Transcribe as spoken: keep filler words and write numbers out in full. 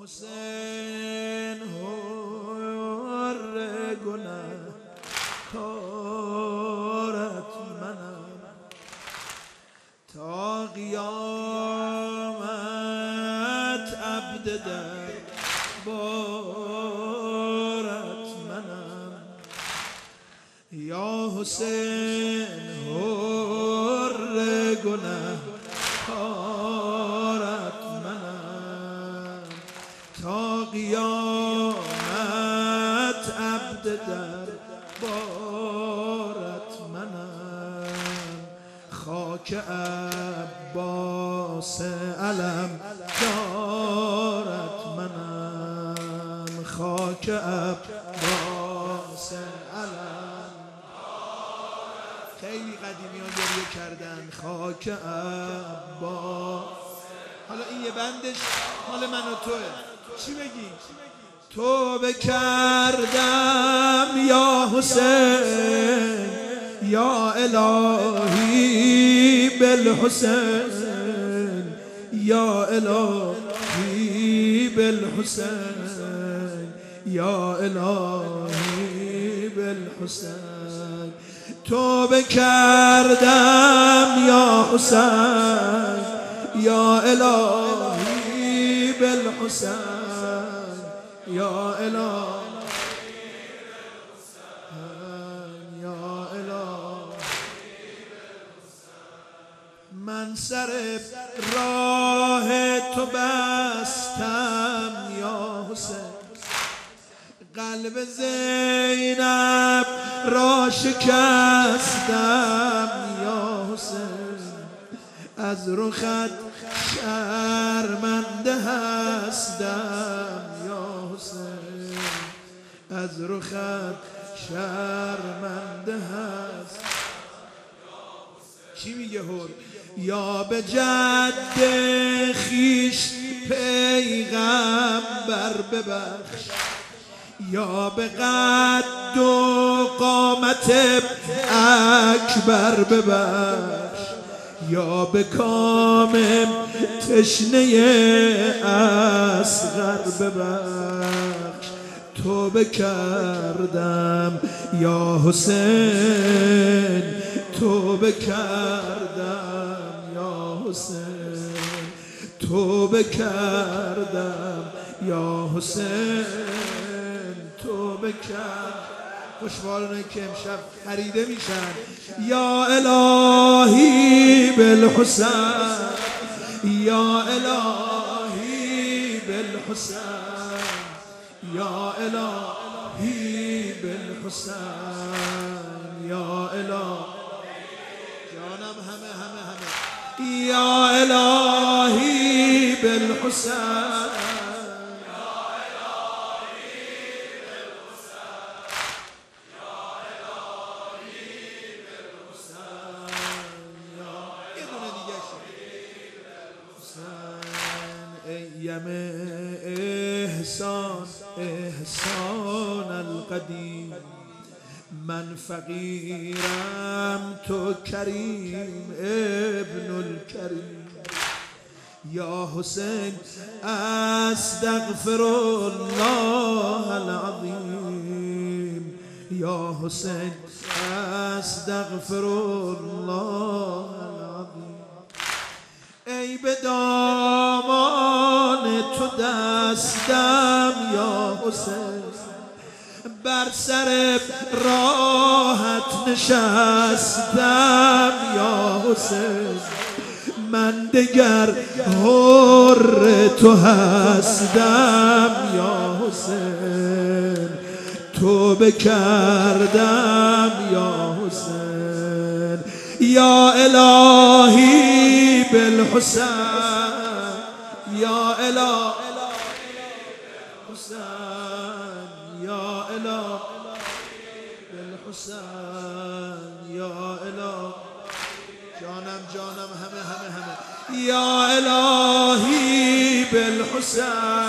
حسین هر گنه کارت منم تا قیامت عبد در بارت منم یا حسین هر گنه کارت منم تا قیامت عبد در بارت منم خاک عباس علم دارت منم خاک عباس علم خیلی قدیمیان گریه کردن خاک عباس. حالا این یه بندش مال من و توه، چی بگی؟ توبه کردم یا حسین یا الهی بالحسین یا الهی بالحسین یا الهی بالحسین توبه کردم یا حسین یا الهی بالحسین یا الهی یا الهی من سر راه تو بستم یا حسین قلب زینب را شکستم یا حسین از رخت شرمنده هستم یا حسین از رخت شرمنده هست. چی میگه هر؟ یا به جد خیش پیغمبر ببخش یا به قد و قامت اکبر ببخش یا به کام تشنه اصغر ببخش توبه کردم یا حسین توبه کردم یا حسین توبه کردم یا حسین توبه کردم. خوشحالانه که امشب خریده میشن یا الهی بالحسین یا الهی بالحسین یا الهی بالحسین یا الهی جانم همه همه همه یا الهی بالحسین یم احسان احسان القدیم من فقیرم تو کریم ابن الکریم یا حسین استغفر الله العظیم یا حسین استغفر الله العظیم ای به دامان تو دستم یا حسین بر سر راحت نشستم یا حسین من دگر حر تو هستم یا حسین توبه کردم یا حسین یا الهی بالحسین یا الهی بالحسین یا الهی بالحسین یا الهی جانم جانم همه همه همه یا الهی بالحسین